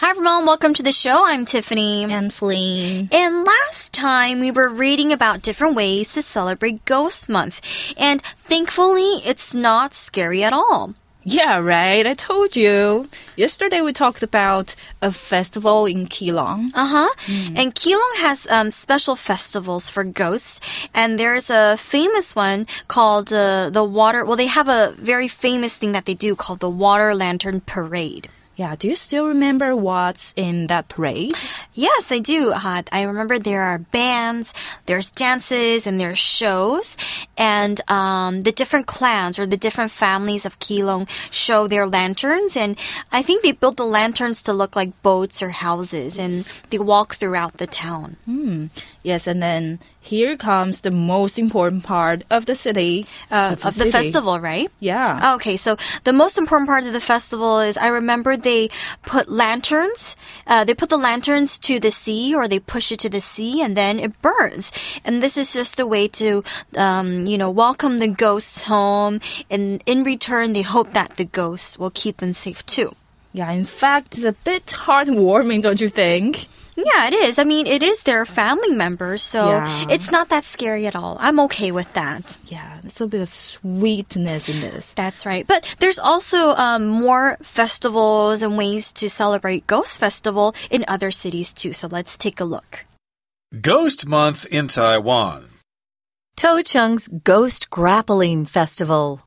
Hi everyone, welcome to the show. I'm Tiffany. And Celine. And last time we were reading about different ways to celebrate Ghost Month. And thankfully, it's not scary at all. Yeah, right. I told you. Yesterday we talked about a festival in Keelung. And Keelung has special festivals for ghosts. And there's a famous one called the water... Well, they have a very famous thing that they do called the Water Lantern Parade. Yeah, do you still remember what's in that parade? Yes, I do. I remember there are bands, there's dances, and there's shows. And the different clans or the different families of Keelung show their lanterns. And I think they built the lanterns to look like boats or houses. And they walk throughout the town. Yes, and then here comes the most important part of the city. Of the festival, right? Yeah. Okay, so the most important part of the festival is I remember they put lanterns. They put the lanterns to the sea or they push it to the sea and then it burns. And this is just a way to, welcome the ghosts home. And in return, they hope that the ghosts will keep them safe too. Yeah, in fact, it's a bit heartwarming, don't you think? Yeah, it is. I mean, it is their family members, so it's not that scary at all. I'm okay with that. Yeah, there's a bit of sweetness in this. That's right. But there's also more festivals and ways to celebrate Ghost Festival in other cities too. So let's take a look. Ghost Month in Taiwan. Tocheng's Ghost Grappling Festival.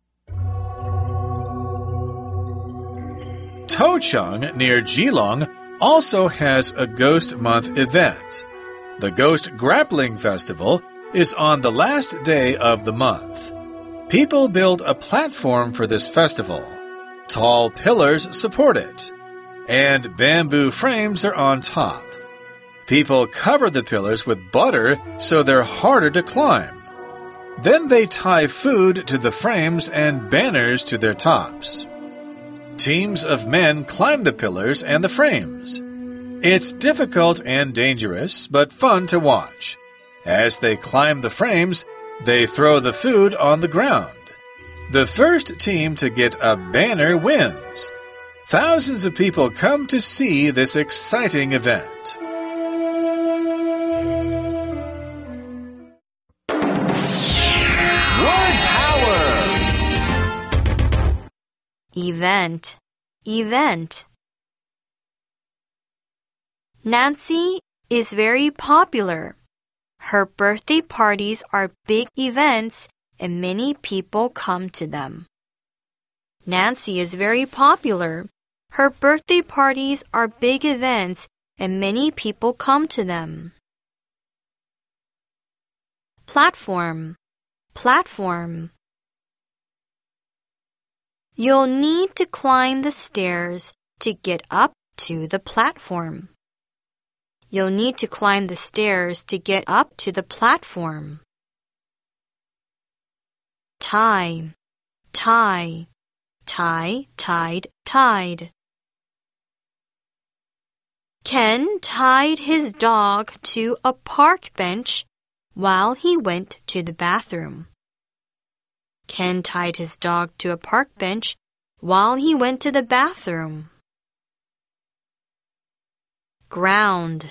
Tocheng, near Keelung, also has a Ghost Month event. The Ghost Grappling Festival is on the last day of the month. People build a platform for this festival. Tall pillars support it, and bamboo frames are on top. People cover the pillars with butter so they're harder to climb. Then they tie food to the frames and banners to their tops. Teams of men climb the pillars and the frames. It's difficult and dangerous, but fun to watch. As they climb the frames, they throw the food on the ground. The first team to get a banner wins. Thousands of people come to see this exciting event. Event. Nancy is very popular. Her birthday parties are big events and many people come to them. Nancy is very popular. Her birthday parties are big events and many people come to them. Platform. You'll need to climb the stairs to get up to the platform. You'll need to climb the stairs to get up to the platform. Tie. Tied. Ken tied his dog to a park bench while he went to the bathroom. Ken tied his dog to a park bench while he went to the bathroom. Ground.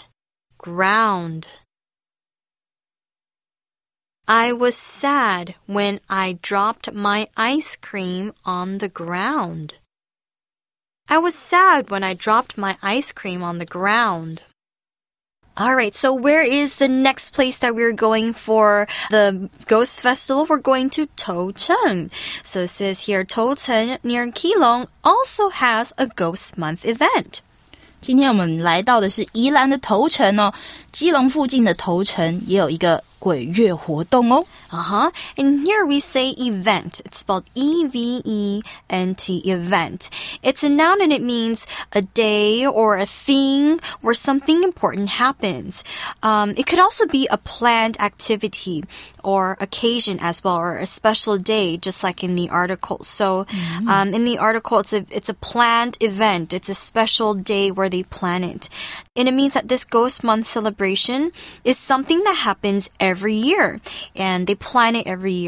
I was sad when I dropped my ice cream on the ground. I was sad when I dropped my ice cream on the ground. All right, so where is the next place that we're going for the Ghost Festival? We're going to Tocheng. So it says here, Tocheng near Keelung also has a Ghost Month event. 今天我们来到的是宜兰的头城哦，基隆附近的头城也有一个鬼月活动哦。 And here we say event. It's spelled E-V-E-N-T, event. It's a noun and it means a day or a thing where something important happens. It could also be a planned activity or occasion as well, or a special day, just like in the article. So in the article, it's a planned event. It's a special day where they plan it. And it means that this Ghost Month celebration is something that happens every year. And they plan it every year.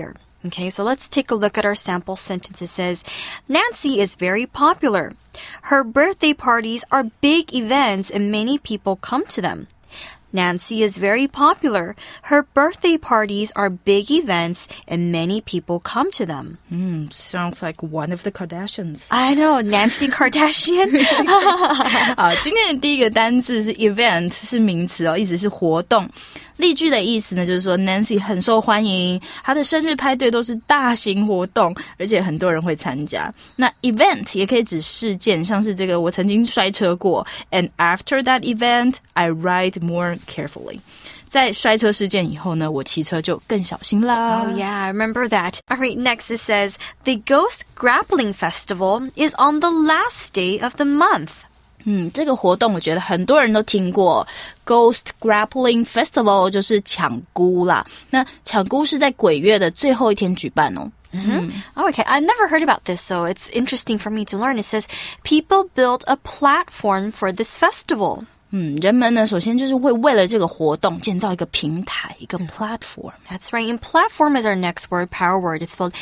Okay, so let's take a look at our sample sentence. It says, Nancy is very popular. Her birthday parties are big events and many people come to them. Nancy is very popular. Her birthday parties are big events and many people come to them. Sounds like one of the Kardashians. I know, Nancy Kardashian. 好，今天的第一个单字是 event， 是名词哦，意思是活动。例句的意思呢，就是说 Nancy 很受欢迎，她的生日派对都是大型活动，而且很多人会参加。那 event 也可以指事件，像是这个我曾经摔车过 ，and after that event, I ride more carefully. 在摔车事件以后呢，我骑车就更小心啦。 Oh yeah, I remember that. All right, next it says, the Ghost Grappling Festival is on the last day of the month. 这个活动我觉得很多人都听过 Ghost Grappling Festival 就是抢孤啦。那抢孤是在鬼月的最后一天举办哦。 Oh, okay, I never heard about this, so it's interesting for me to learn. It says, people build a platform for this festival. 人们呢，首先就是会为了这个活动建造一个平台，一个 platform. That's right. And platform is our next word, power word. It's spelled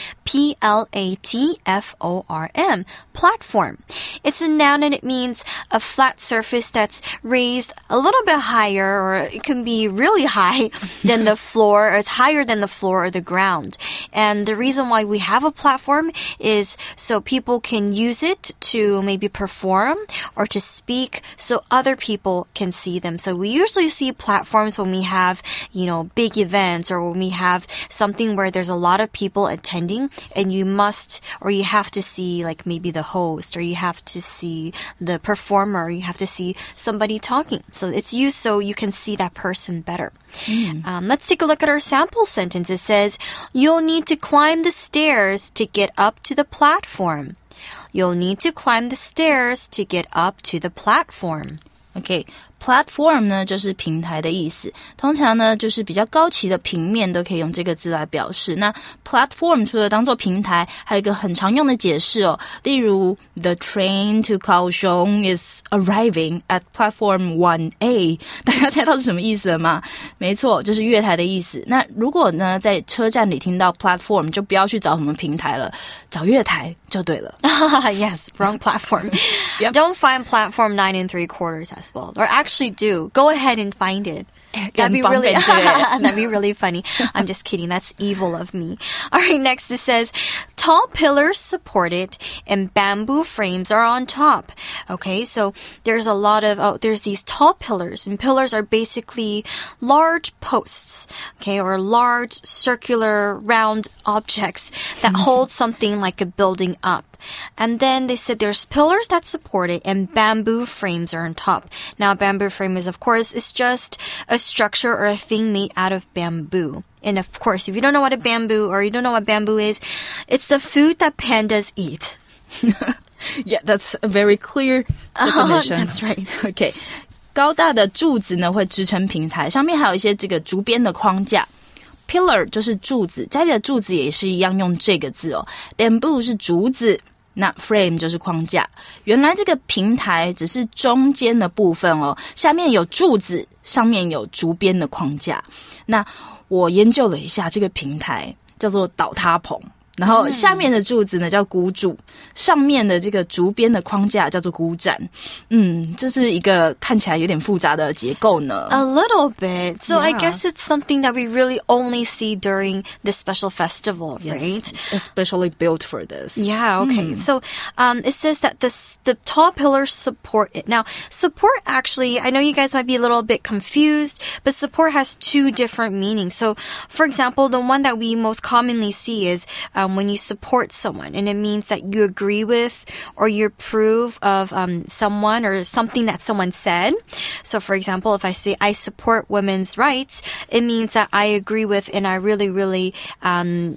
P-L-A-T-F-O-R-M. Platform. It's a noun and it means a flat surface that's raised a little bit higher, or it can be really high than the floor, or it's higher than the floor or the ground. And the reason why we have a platform is so people can use it to maybe perform or to speak so other people can see them. So we usually see platforms when we have, big events or when we have something where there's a lot of people attending and you have to see like maybe the host or you have to see the performer, you have to see somebody talking. So it's used so you can see that person better. Let's take a look at our sample sentence. It says, you'll need to climb the stairs to get up to the platform. You'll need to climb the stairs to get up to the platform. OK, platform 呢就是平台的意思，通常呢就是比较高级的平面都可以用这个字来表示。那 platform 除了当做平台，还有一个很常用的解释哦，例如 The train to Kaohsiung is arriving at platform 1A。大家猜到是什么意思了吗？没错，就是月台的意思。那如果呢在车站里听到 platform， 就不要去找什么平台了，找月台就对了。 Yes, wrong platform. Yep. Don't find platform 9 3/4 as well. Or actually do. Go ahead and find it. That'd be really funny. I'm just kidding. That's evil of me. All right, next it says, tall pillars support it and bamboo frames are on top. Okay, so there's there's these tall pillars, and pillars are basically large posts, okay, or large circular round objects that hold something like a building up. And then they said there's pillars that support it and bamboo frames are on top. Now, a bamboo frame is, of course, it's just a structure or a thing made out of bamboo. And of course, if you don't know what you don't know what bamboo is, it's the food that pandas eat. Yeah, that's a very clear definition. That's right. Okay. 高大的柱子呢会支撑平台，上面还有一些这个竹编的框架。Pillar 就是柱子，家里的柱子也是一样用这个字哦。Bamboo 是竹子，那 frame 就是框架。原来这个平台只是中间的部分哦，下面有柱子，上面有竹编的框架。那我研究了一下，这个平台叫做倒塌棚。然后下面的柱子呢叫孤柱，上面的这个竹编的框架叫做孤站。这是一个看起来有点复杂的结构呢。 A little bit. So Yeah. I guess it's something that we really only see during this special festival, Yes, right? it's especially built for this. Yeah, okay. So it says that the tall pillars support it. Now, support actually, I know you guys might be a little bit confused, but support has two different meanings. So, for example, the one that we most commonly see is when you support someone, and it means that you agree with or you approve of someone or something that someone said. So, for example, if I say I support women's rights, it means that I agree with and I really, really, am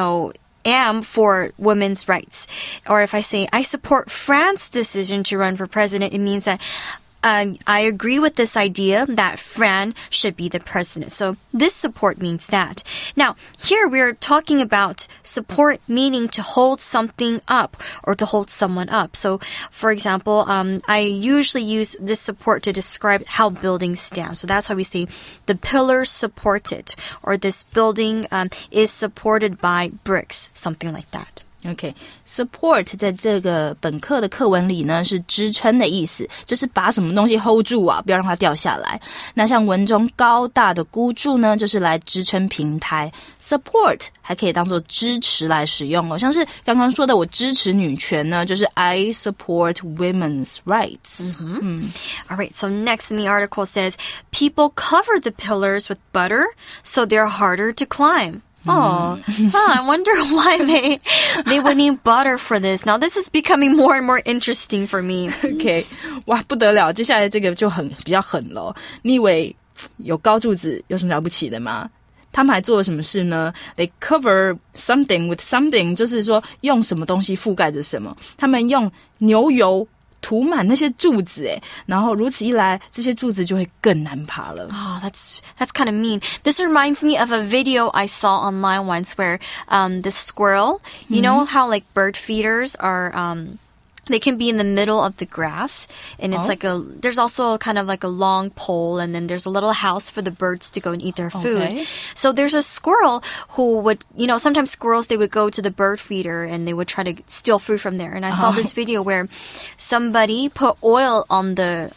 for women's rights. Or if I say I support France's decision to run for president, it means that I agree with this idea that Fran should be the president. So this support means that. Now, here we're talking about support meaning to hold something up or to hold someone up. So, for example, I usually use this support to describe how buildings stand. So that's why we say the pillars support it, or this building is supported by bricks, something like that. OK, support 在这个本课的课文里呢是支撑的意思，就是把什么东西 hold 住啊，不要让它掉下来。那像文中高大的孤柱呢，就是来支撑平台。support 还可以当作支持来使用哦，像是刚刚说的我支持女权呢，就是 I support women's rights. All right, so next in the article says, people cover the pillars with butter so they're harder to climb. I wonder why they would need butter for this. Now, this is becoming more and more interesting for me. OK， 哇，不得了，接下来这个就比较狠了。你以为有高柱子有什么了不起的吗？他们还做了什么事呢？ They cover something with something， 就是说用什么东西覆盖着什么。他们用牛油涂满那些柱子，然后如此一来，这些柱子就会更难爬了。 Oh, that's kind of mean. This reminds me of a video I saw online once where this squirrel, you know how like bird feeders are they can be in the middle of the grass, and it's there's also kind of like a long pole, and then there's a little house for the birds to go and eat their food. Okay. So there's a squirrel who would, sometimes squirrels, they would go to the bird feeder and they would try to steal food from there. And I saw this video where somebody put oil on the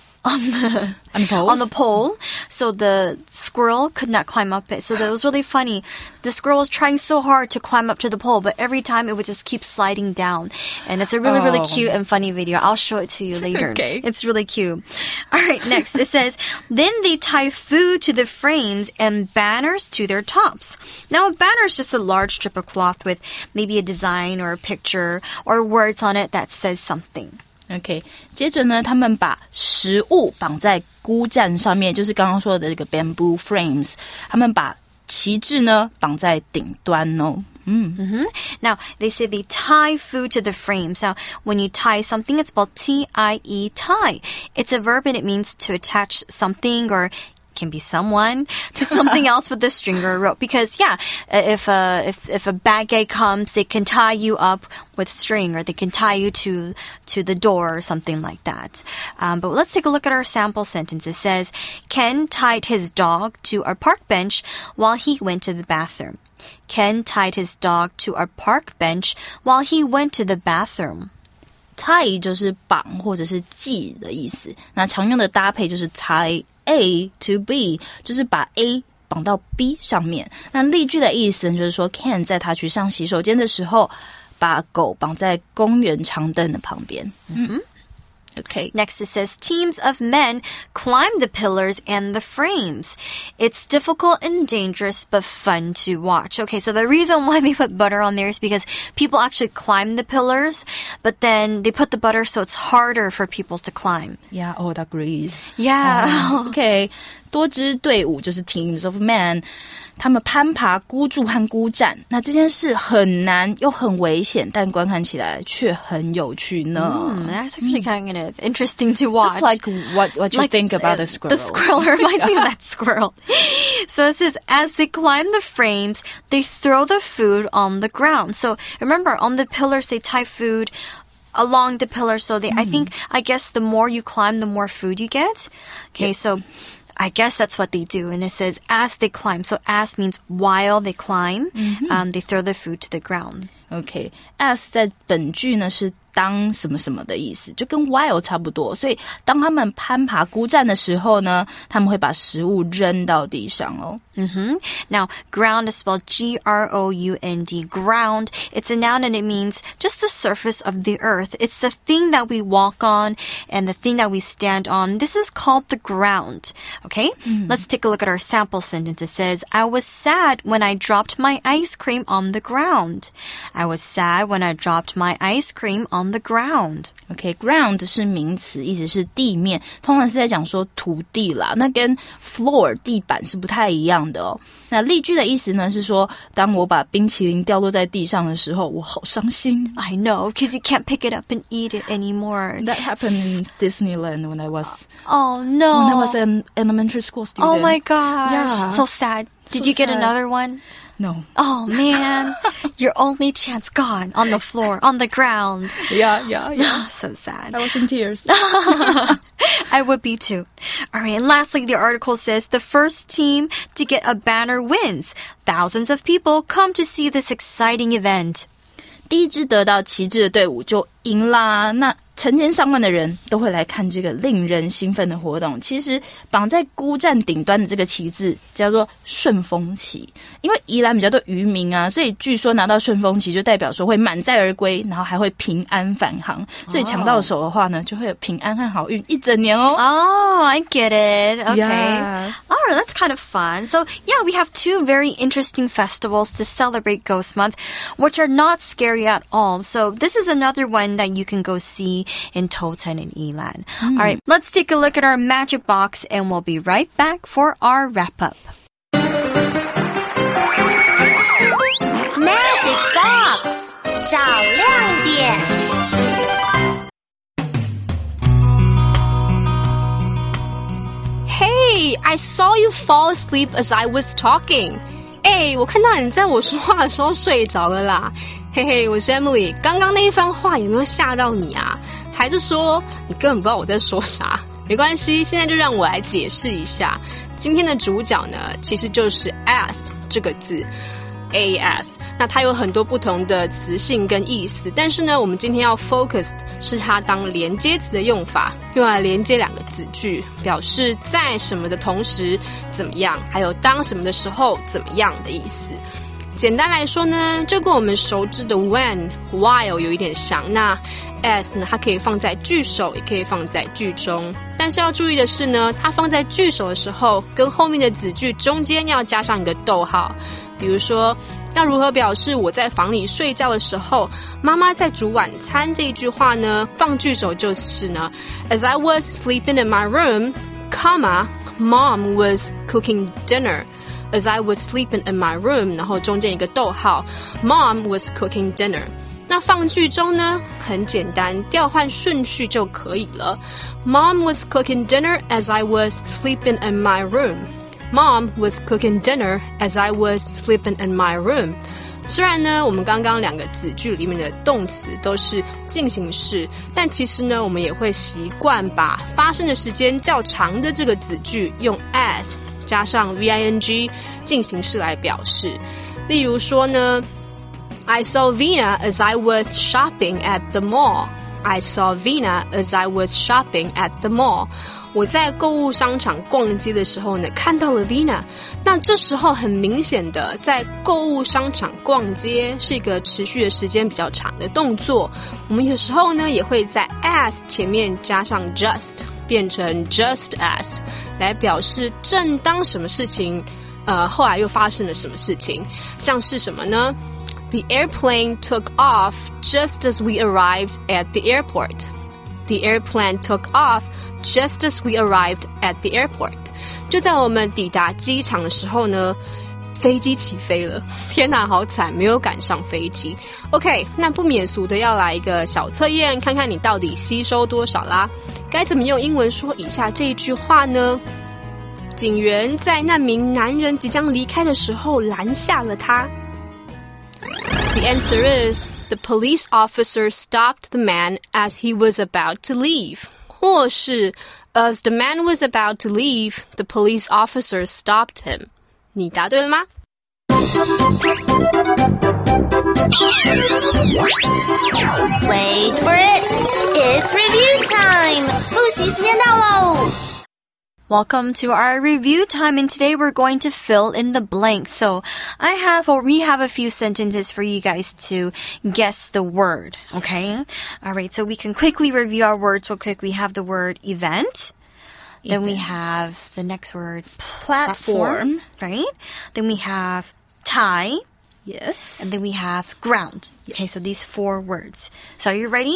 pole, so the squirrel could not climb up it. So that was really funny. The squirrel was trying so hard to climb up to the pole, but every time it would just keep sliding down. And it's a really, really cute and funny video. I'll show it to you later. Okay. It's really cute. All right, next it says, then they tie food to the frames and banners to their tops. Now, a banner is just a large strip of cloth with maybe a design or a picture or words on it that says something. OK， 接着呢，他们把食物绑在孤站上面，就是刚刚说的这个 bamboo frames。他们把旗帜呢绑在顶端哦。 Now, they say they tie food to the frames. Now, when you tie something, it's spelled T-I-E, tie. It's a verb and it means to attach something or can be someone to something else with a string or a rope, because if a bad guy comes, they can tie you up with string, or they can tie you to the door or something like that. But let's take a look at our sample sentence. It says, Ken tied his dog to a park bench while he went to the bathroom. Ken tied his dog to a park bench while he went to the bathroom. tie 就是绑或者是系的意思，那常用的搭配就是 tie A to B， 就是把 A 绑到 B 上面。那例句的意思呢，就是说 Ken 在他去上洗手间的时候，把狗绑在公园长凳的旁边。Okay. Next it says, teams of men climb the pillars and the frames. It's difficult and dangerous, but fun to watch. Okay, so the reason why they put butter on there is because people actually climb the pillars, but then they put the butter so it's harder for people to climb. Yeah, I would agree. Yeah. Okay. 多支队伍就是 teams of men， 他们攀爬孤柱和孤站，那这件事很难又很危险，但观看起来却很有趣呢。 That's actually kind of interesting to watch. Just like what you think about the squirrel. The squirrel reminds me of that squirrel. So it says, as they climb the frames, they throw the food on the ground. So remember, on the pillars, they tie food along the pillar. So I guess the more you climb, the more food you get. Okay, so I guess that's what they do. And it says, as they climb. So as means while they climb, they throw the food to the ground. Okay. As 在本句呢是当什么什么的意思，就跟 while 差不多。所以当他们攀爬孤站的时候呢，他们会把食物扔到地上哦。 Now, ground is spelled G-R-O-U-N-D. Ground, it's a noun and it means just the surface of the earth. It's the thing that we walk on and the thing that we stand on. This is called the ground. Okay? Let's take a look at our sample sentence. It says, I was sad when I dropped my ice cream on the ground. I was sad when I dropped my ice cream on the ground. OK，ground 是名词，意思是地面，通常是在讲说土地啦。那跟 floor 地板是不太一样的哦。那例句的意思呢是说，当我把冰淇淋掉落在地上的时候，我好伤心。 I know, because you can't pick it up and eat it anymore. That happened in Disneyland when I was Oh no. when I was an elementary school student. Oh my gosh. Yeah. So sad. Did So you get sad. another one? No. Oh man. Your only chance gone on the floor, on the ground. Yeah. So sad. I was in tears. I would be too. All right, and lastly, the article says the first team to get a banner wins. Thousands of people come to see this exciting event. 第一支得到旗帜的队伍就赢啦。那成千上万的人都会来看这个令人兴奋的活动。其实绑在孤站顶端的这个旗帜叫做顺风旗，因为宜兰比较多渔民啊，所以据说拿到顺风旗就代表说会满载而归，然后还会平安返航。所以抢到手的话呢，就会有平安和好运一整年哦。 Oh, I get it. Okay. Yeah. All right, that's kind of fun. So, yeah, we have two very interesting festivals to celebrate Ghost Month, which are not scary at all. So, this is another one that you can go see in Toten and Yilan. All right, let's take a look at our magic box and we'll be right back for our wrap-up. Magic Box 找亮点。 Hey, I saw you fall asleep as I was talking. 我看到你在我说话的时候睡着了啦。嘿嘿，我是 Emily。刚刚那一番话有没有吓到你啊？还是说你根本不知道我在说啥？没关系，现在就让我来解释一下。今天的主角呢，其实就是 as 这个字。as， 那它有很多不同的词性跟意思，但是呢，我们今天要 focus 是它当连接词的用法，用来连接两个子句，表示在什么的同时怎么样，还有当什么的时候怎么样的意思。简单来说呢，就跟我们熟知的 when、while 有一点像。那 as 呢，它可以放在句首，也可以放在句中。但是要注意的是呢，它放在句首的时候，跟后面的子句中间要加上一个逗号。比如说，要如何表示我在房里睡觉的时候，妈妈在煮晚餐这一句话呢，放句首就是呢 ，As I was sleeping in my room, comma, Mom was cooking dinner.As I was sleeping in my room， 然后中间一个逗号 ，Mom was cooking dinner。那放句中呢，很简单，调换顺序就可以了。Mom was cooking dinner as I was sleeping in my room。Mom was cooking dinner as I was sleeping in my room。虽然呢，我们刚刚两个子句里面的动词都是进行式，但其实呢，我们也会习惯把发生的时间较长的这个子句用 as。加上 VING 进行式来表示，例如说呢 I saw Vina as I was shopping at the mall. I saw Vina as I was shopping at the mall. 我在购物商场逛街的时候呢，看到了 Vina。那这时候很明显的，在购物商场逛街是一个持续的时间比较长的动作。我们有时候呢，也会在 as 前面加上 just， 变成 just as， 来表示正当什么事情，后来又发生了什么事情。像是什么呢？ The airplane took off just as we arrived at the airport. The airplane took off just as we arrived at the airport. 就在我们抵达机场的时候呢，飞机起飞了。天哪，好惨，没有赶上飞机。OK， 那不免俗的要来一个小测验，看看你到底吸收多少啦。该怎么用英文说以下这一句话呢？警员在那名男人即将离开的时候拦下了他。The answer is, the police officer stopped the man as he was about to leave. 或是 as the man was about to leave, the police officer stopped him. 你答对了吗？ Wait for it. It's review time. 复习时间到喽。 Welcome to our review time, and today we're going to fill in the blanks. So we have a few sentences for you guys to guess the word, okay? All right, so we can quickly review our words real quick. We have the word event. Then we have the next word, platform, right? Then we have tie. Yes. And then we have ground. Okay, so these 4 words. So are you ready?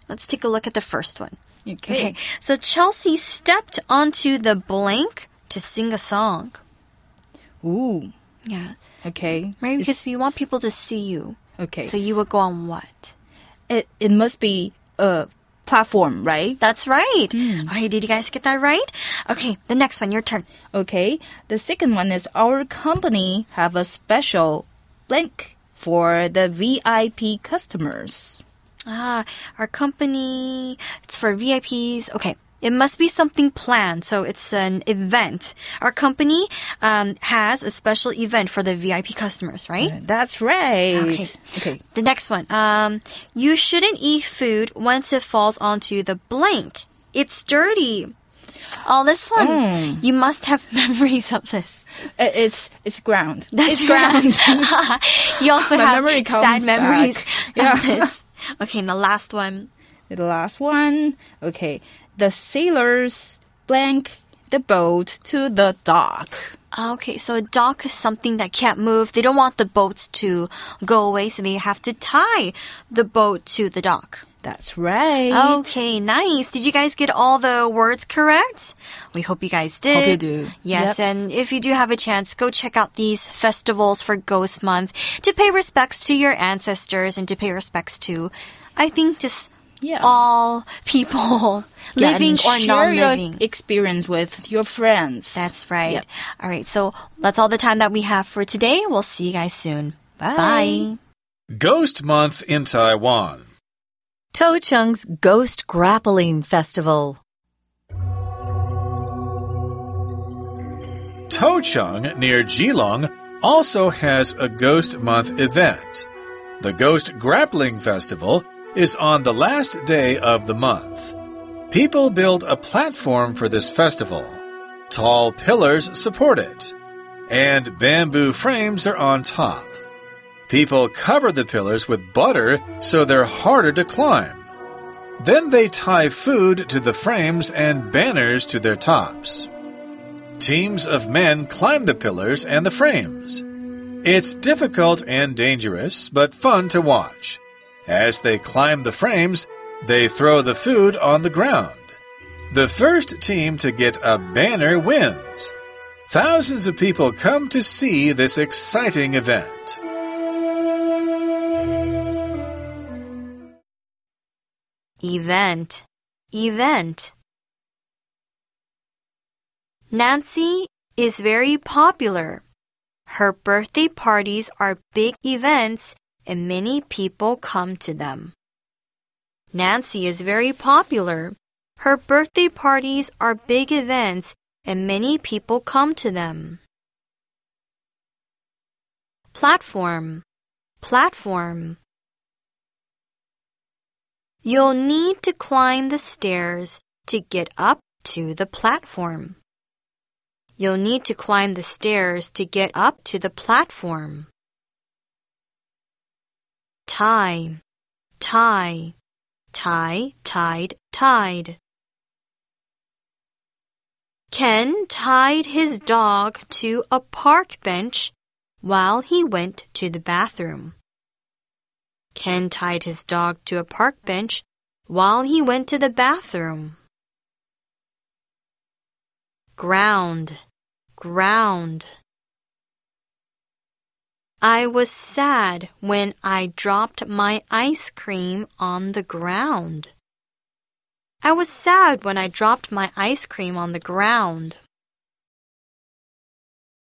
Let's take a look at the first one. Okay. So Chelsea stepped onto the blank to sing a song. Ooh. Yeah. Okay. Maybe because you want people to see you. Okay. So you would go on what? It must be a platform, right? That's right. All right, did you guys get that right? Okay, the next one, your turn. Okay. The second one is our company have a special blank for the VIP customers. Our company, it's for VIPs. Okay. It must be something planned, so it's an event. Our company has a special event for the VIP customers, right? That's right. Okay. The next one. You shouldn't eat food once it falls onto the blank. It's dirty. Oh, this one. You must have memories of this. It's ground. It's ground. You also My have memory sad comes memories back. of this. Okay, and the last one. The last one. Okay. The sailors blank the boat to the dock. Okay, so a dock is something that can't move. They don't want the boats to go away, so they have to tie the boat to the dock. That's right. Okay, nice. Did you guys get all the words correct? We hope you guys did. Hope you do. Yes, and if you do have a chance, go check out these festivals for Ghost Month to pay respects to your ancestors and to pay respects to, I think, just all people living or non-living. Share your experience with your friends. That's right. Yep. All right, so that's all the time that we have for today. We'll see you guys soon. Bye. Ghost Month in Taiwan. Tocheng's Ghost Grappling Festival. Tocheng, near Keelung, also has a Ghost Month event. The Ghost Grappling Festival is on the last day of the month. People build a platform for this festival. Tall pillars support it, and bamboo frames are on top. People cover the pillars with butter so they're harder to climb. Then they tie food to the frames and banners to their tops. Teams of men climb the pillars and the frames. It's difficult and dangerous, but fun to watch. As they climb the frames, they throw the food on the ground. The first team to get a banner wins. Thousands of people come to see this exciting event. Event. Nancy is very popular. Her birthday parties are big events and many people come to them. Nancy is very popular. Her birthday parties are big events and many people come to them. Platform. You'll need to climb the stairs to get up to the platform. You'll need to climb the stairs to get up to the platform. Tie, tied. Ken tied his dog to a park bench while he went to the bathroom. Ken tied his dog to a park bench while he went to the bathroom. Ground. I was sad when I dropped my ice cream on the ground. I was sad when I dropped my ice cream on the ground.